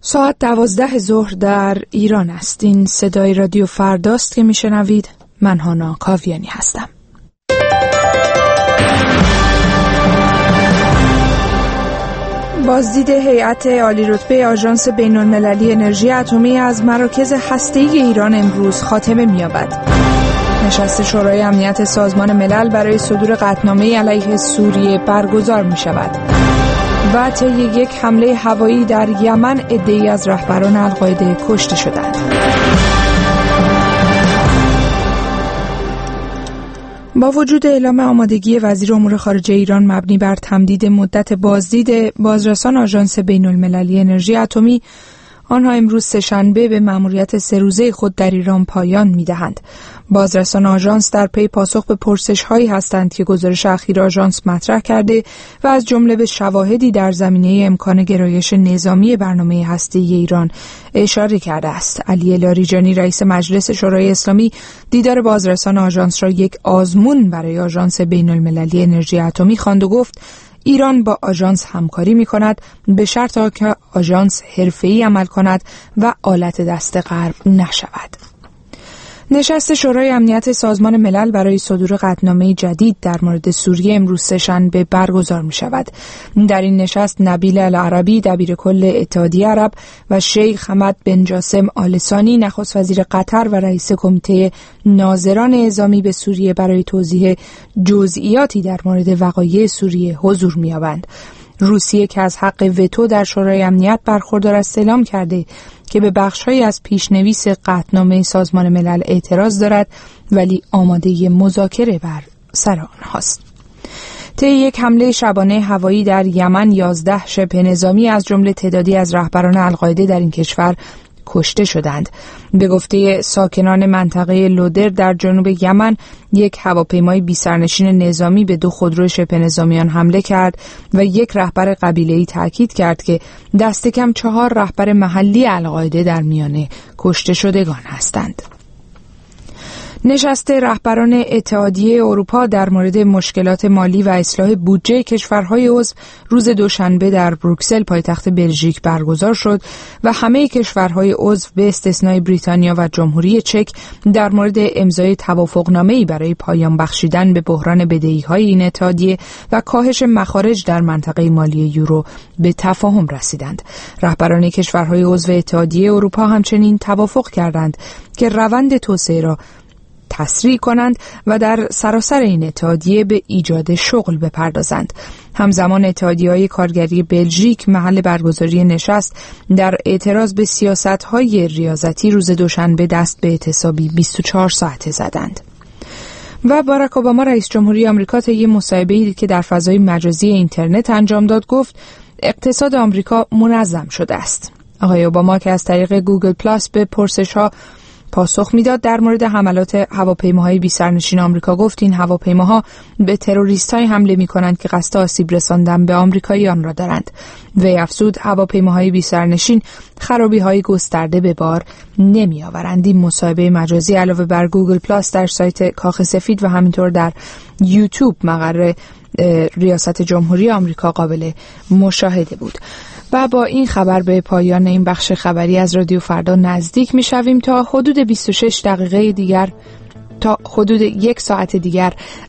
ساعت 12 ظهر در ایران است. این صدای رادیو فرداست که میشنوید. من هانا کاویانی هستم. بازدید هیئت عالی‌رتبه آژانس بین‌المللی انرژی اتمی از مراکز هسته‌ای ایران امروز خاتمه می‌یابد. نشست شورای امنیت سازمان ملل برای صدور قطعنامه علیه سوریه برگزار می‌شود. و طی یک حمله هوایی در یمن عده‌ای از رهبران القاعده کشته شدند. با وجود اعلام آمادگی وزیر امور خارجه ایران مبنی بر تمدید مدت بازدید بازرسان آژانس بین‌المللی انرژی اتمی، آنها امروز سه‌شنبه به مأموریت 3 روزه خود در ایران پایان می‌دهند. بازرسان آژانس در پی پاسخ به پرسش‌هایی هستند که گزارش اخیر آژانس مطرح کرده و از جمله به شواهدی در زمینه امکان گرایش نظامی برنامه هسته‌ای ایران اشاره کرده است. علی لاریجانی رئیس مجلس شورای اسلامی دیدار بازرسان آژانس را یک آزمون برای آژانس بین‌المللی انرژی اتمی خواند و گفت ایران با آژانس همکاری می‌کند به شرط که آژانس حرفه‌ای عمل کند و آلت دست غرب نشود. نشست شورای امنیت سازمان ملل برای صدور قطعنامه جدید در مورد سوریه امروز سه‌شنبه برگزار می‌شود. در این نشست نبیل العربی دبیر کل اتحادیه عرب و شیخ حمد بن جاسم آل ثانی نخست وزیر قطر و رئیس کمیته ناظران اعزامی به سوریه برای توضیح جزئیاتی در مورد وقایع سوریه حضور می‌یابند. روسیه که از حق وتو در شورای امنیت برخوردار است اعلام کرده که به بخش‌هایی از پیشنویس قطعنامه سازمان ملل اعتراض دارد ولی آماده مذاکره بر سر آنهاست. طی یک حمله شبانه هوایی در یمن 11 شبه نظامی از جمله تعدادی از رهبران القاعده در این کشور کشته شدند. به گفته ساکنان منطقه لودر در جنوب یمن، یک هواپیمای بی‌سرنشین نظامی به 2 خودرو شبه نظامیان حمله کرد و یک رهبر قبیله‌ای تاکید کرد که دست کم 4 رهبر محلی القاعده در میان کشته شدگان هستند. نشست رهبران اتحادیه اروپا در مورد مشکلات مالی و اصلاح بودجه کشورهای عضو روز دوشنبه در بروکسل پایتخت بلژیک برگزار شد و همه کشورهای عضو به استثنای بریتانیا و جمهوری چک در مورد امضای توافقنامه‌ای برای پایان بخشیدن به بحران بدهی‌های این اتحادیه و کاهش مخارج در منطقه مالی یورو به تفاهم رسیدند. رهبران کشورهای عضو اتحادیه اروپا همچنین توافق کردند که روند توسعه را تسریع کنند و در سراسر این اتحادیه به ایجاد شغل بپردازند. همزمان اتحادیه‌های کارگری بلژیک محل برگزاری نشست در اعتراض به سیاست‌های ریاضتی روز دوشنبه دست به اعتصابی 24 ساعته زدند. و باراک اوباما رئیس جمهوری آمریکا طی مصاحبه‌ای که در فضای مجازی اینترنت انجام داد گفت اقتصاد آمریکا منظم شده است. آقای اوباما که از طریق گوگل پلاس به پرسش‌ها پاسخ میداد در مورد حملات هواپیماهای بی‌سرنشین آمریکا گفت این هواپیماها به تروریست‌های حمله می‌کنند که قصد آسیب رساندن به آمریکاییان را دارند. وی افزود هواپیماهای بی‌سرنشین خرابی‌های گسترده به بار نمی‌آورند. این مصاحبه مجازی علاوه بر گوگل پلاس در سایت کاخ سفید و همینطور در یوتیوب مقر ریاست جمهوری آمریکا قابل مشاهده بود. و با این خبر به پایان این بخش خبری از رادیو فردا نزدیک می‌شویم. تا حدود 26 دقیقه دیگر، تا حدود 1 ساعت دیگر